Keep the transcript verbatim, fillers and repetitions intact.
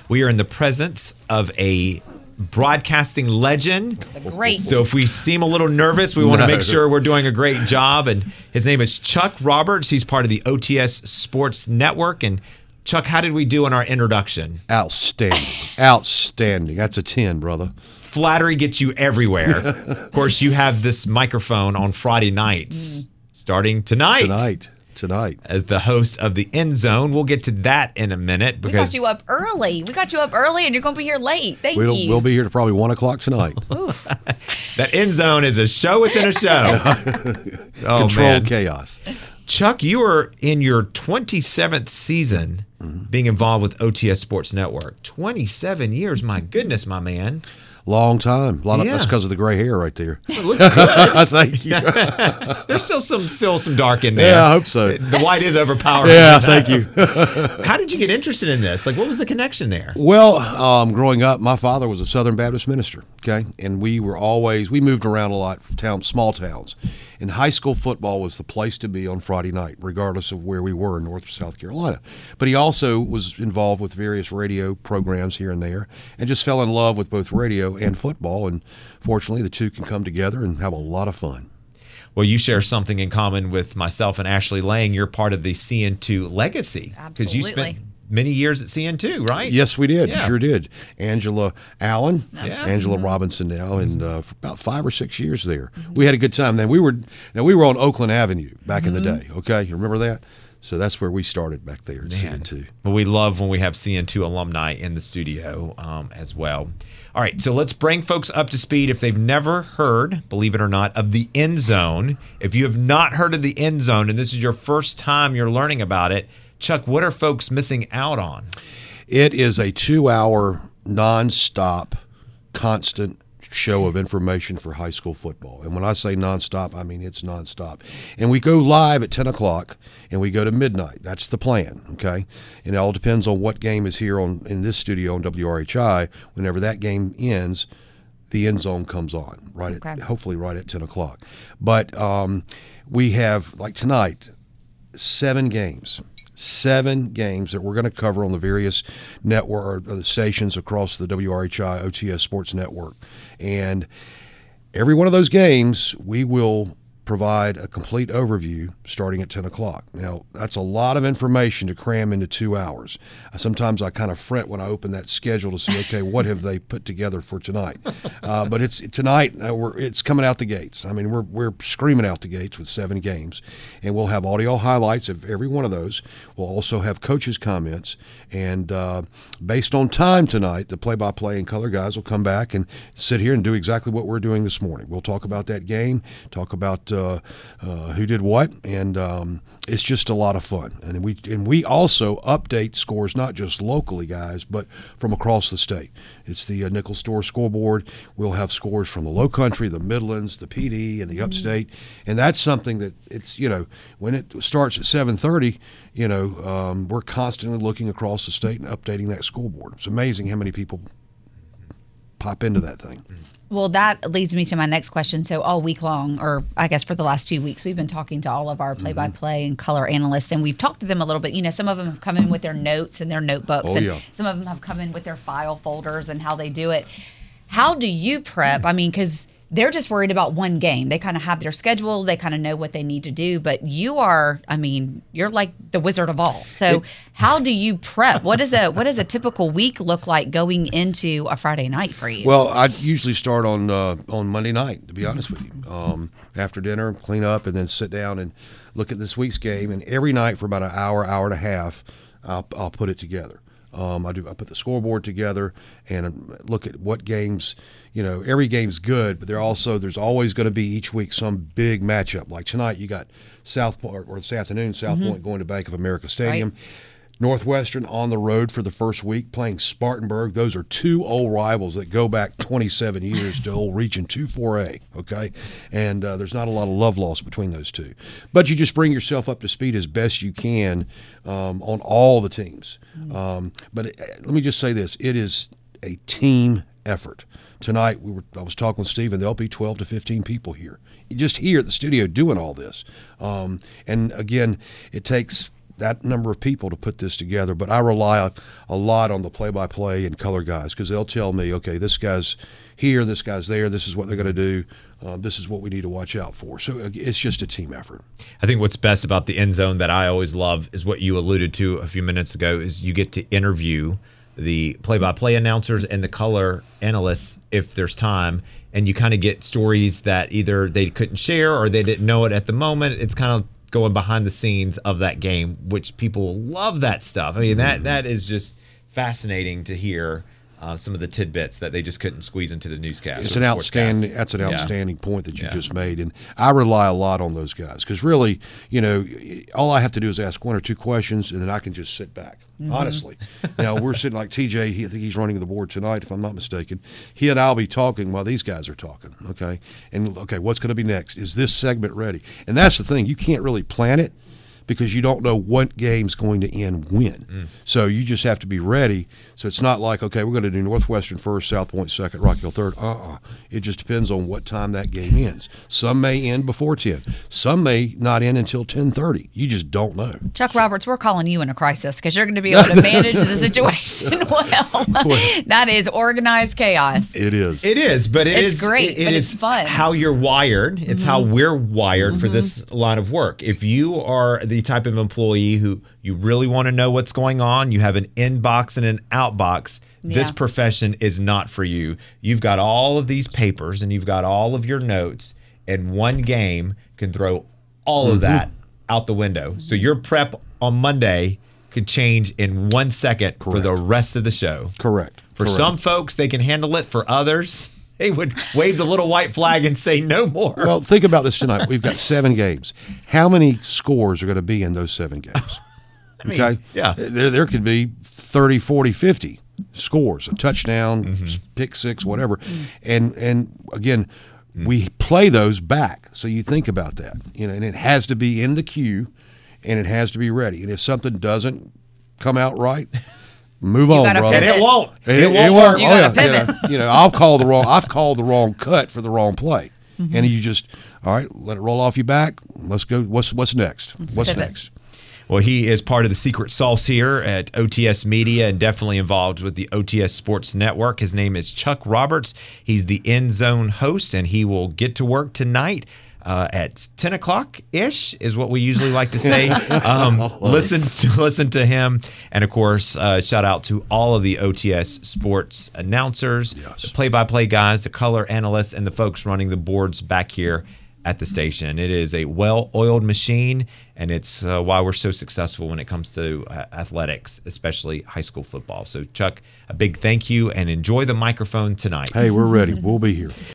We are in the presence of a broadcasting legend. Great. So if we seem a little nervous, we want to No. make sure we're doing a great job. And his name is Chuck Roberts. He's part of the O T S Sports Network. And Chuck, how did we do in our introduction? Outstanding. Outstanding. That's a ten, brother. Flattery gets you everywhere. Of course, you have this microphone on Friday nights, Mm. starting tonight. Tonight. Tonight. As the host of the End Zone. We'll get to that in a minute. We because got you up early. We got you up early, and you're going to be here late. Thank We'll, you. we'll be here to probably one o'clock tonight. that End Zone is a show within a show. oh, Control man. chaos. Chuck, you are in your twenty-seventh season Mm-hmm. being involved with O T S Sports Network. twenty-seven years, my goodness, my man. Long time. A lot of, Yeah. That's because of the gray hair right there. It looks good. Thank you. There's still some still some dark in there. Yeah, I hope so. The white is overpowering. Yeah, thank you. How did you get interested in this? Like, what was the connection there? Well, um, growing up, my father was a Southern Baptist minister, okay? And we were always, we moved around a lot, town, small towns. And high school football was the place to be on Friday night, regardless of where we were in North or South Carolina. But he also was involved with various radio programs here and there and just fell in love with both radio and football. And fortunately, the two can come together and have a lot of fun. Well, you share something in common with myself and Ashley Lang. You're part of the C N two legacy. Because you spent Absolutely. many years at C N two, right? Yes, we did. Yeah. Sure did. Angela Allen, Yeah. Angela Robinson now, and uh, for about five or six years there. We had a good time. Then we were now we were on Oakland Avenue back in the day. Okay, you remember that? So that's where we started back there at C N two. But we love when we have C N two alumni in the studio um, as well. All right, so let's bring folks up to speed if they've never heard, believe it or not, of the End Zone. If you have not heard of the End Zone and this is your first time you're learning about it, Chuck, what are folks missing out on? It is a two-hour, nonstop, constant show of information for high school football. And when I say nonstop, I mean it's nonstop. And we go live at ten o'clock, and we go to midnight. That's the plan, okay? And it all depends on what game is here on in this studio on W R H I. Whenever that game ends, the End Zone comes on, right Okay. at hopefully right at ten o'clock. But um, we have, like tonight, seven games. Seven games that we're going to cover on the various network or the stations across the W R H I O T S Sports Network. And every one of those games, we will provide a complete overview starting at ten o'clock. Now, that's a lot of information to cram into two hours. Sometimes I kind of fret when I open that schedule to see, okay, what have they put together for tonight? Uh, but it's tonight, uh, we're, it's coming out the gates. I mean, we're, we're screaming out the gates with seven games. And we'll have audio highlights of every one of those. We'll also have coaches' comments. And uh, based on time tonight, the play-by-play and color guys will come back and sit here and do exactly what we're doing this morning. We'll talk about that game, talk about uh, uh, who did what, and um, it's just a lot of fun. And we and we also update scores not just locally, guys, but from across the state. It's the uh, Nickel Store scoreboard. We'll have scores from the Low Country, the Midlands, the P D, and the Upstate, and that's something that it's you know when it starts at seven thirty. You know, um, we're constantly looking across the state and updating that scoreboard. It's amazing how many people pop into that thing. Well, that leads me to my next question. So all week long, or I guess for the last two weeks, we've been talking to all of our play-by-play and color analysts, and we've talked to them a little bit. You know, some of them have come in with their notes and their notebooks, Oh, and yeah. some of them have come in with their file folders and how they do it. How do you prep? I mean, because they're just worried about one game. They kind of have their schedule. They kind of know what they need to do. But you are, I mean, you're like the Wizard of all. So how do you prep? What is a what does a typical week look like going into a Friday night for you? Well, I usually start on uh, on Monday night, to be honest with you. Um, after dinner, clean up, and then sit down and look at this week's game. And every night for about an hour, hour and a half, I'll, I'll put it together. Um, I do. I put the scoreboard together and look at what games. You know, every game's good, but there also there's always going to be each week some big matchup. Like tonight, you got South Point, or this afternoon, South Point going to Bank of America Stadium. Right. Northwestern on the road for the first week playing Spartanburg. Those are two old rivals that go back twenty-seven years to old Region two four A, okay? And uh, there's not a lot of love lost between those two. But you just bring yourself up to speed as best you can um, on all the teams. Um, but it, let me just say this. It is a team effort. Tonight, we were. I was talking with Steve, and there'll be twelve to fifteen people here, just here at the studio doing all this. Um, and again, it takes that number of people to put this together. But I rely a, a lot on the play-by-play and color guys because they'll tell me, okay, this guy's here, this guy's there, this is what they're going to do, um, this is what we need to watch out for. So it's just a team effort. I think what's best about the End Zone that I always love is what you alluded to a few minutes ago is you get to interview the play-by-play announcers and the color analysts if there's time, and you kind of get stories that either they couldn't share or they didn't know it at the moment. It's kind of going behind the scenes of that game, which people love that stuff. I mean, that that is just fascinating to hear uh, some of the tidbits that they just couldn't squeeze into the newscast. It's or an the outstanding. sportscast. That's an Yeah. outstanding point that you Yeah. just made, and I rely a lot on those guys because really, you know, all I have to do is ask one or two questions, and then I can just sit back. Mm-hmm. Honestly, now we're sitting like T J. He, I think he's running the board tonight, if I'm not mistaken. He and I'll be talking while these guys are talking. Okay, and okay, what's going to be next? Is this segment ready? And that's the thing. You can't really plan it because you don't know what game's going to end when. Mm. So you just have to be ready. So it's not like, okay, we're going to do Northwestern first, South Point second, Rockville third. Uh-uh. It just depends on what time that game ends. Some may end before ten. Some may not end until ten thirty. You just don't know. Chuck Roberts, we're calling you in a crisis because you're going to be able to manage the situation well. That is organized chaos. It is. It is, but it It's is- great, it- it but is it's fun. how you're wired. It's Mm-hmm. how we're wired for this line of work. If you are the type of employee who you really want to know what's going on, you have an inbox and an outbox, this Yeah. profession is not for you. You've got all of these papers and you've got all of your notes, and one game can throw all Mm-hmm. of that out the window. So your prep on Monday could change in one second for the rest of the show. Correct. For Correct. some folks, they can handle it. For others, they would wave the little white flag and say no more. Well, think about this tonight. We've got seven games. How many scores are going to be in those seven games? mean, Okay? yeah. There, there could be thirty, forty, fifty scores, a touchdown, Mm-hmm. pick six, whatever. And and again, we play those back. So you think about that. You know, and it has to be in the queue and it has to be ready. And if something doesn't come out right, move on, gotta brother. and it won't. It, It, it won't won't. work. You Oh, yeah. gotta You know, pivot. you know, I'll call the wrong. I've called the wrong cut for the wrong play, and you just all right. Let it roll off your back. Let's go. What's what's next? what's pivot. next? Well, he is part of the secret sauce here at O T S Media and definitely involved with the O T S Sports Network. His name is Chuck Roberts. He's the End Zone host, and he will get to work tonight uh, at ten o'clock ish, is what we usually like to say. Um, listen, to, listen to him, and of course, uh, shout out to all of the O T S Sports announcers, Yes. the play-by-play guys, the color analysts, and the folks running the boards back here at the station. It is a well-oiled machine, and it's uh, why we're so successful when it comes to uh, athletics, especially high school football. So, Chuck, a big thank you, and enjoy the microphone tonight. Hey, we're ready. We'll be here.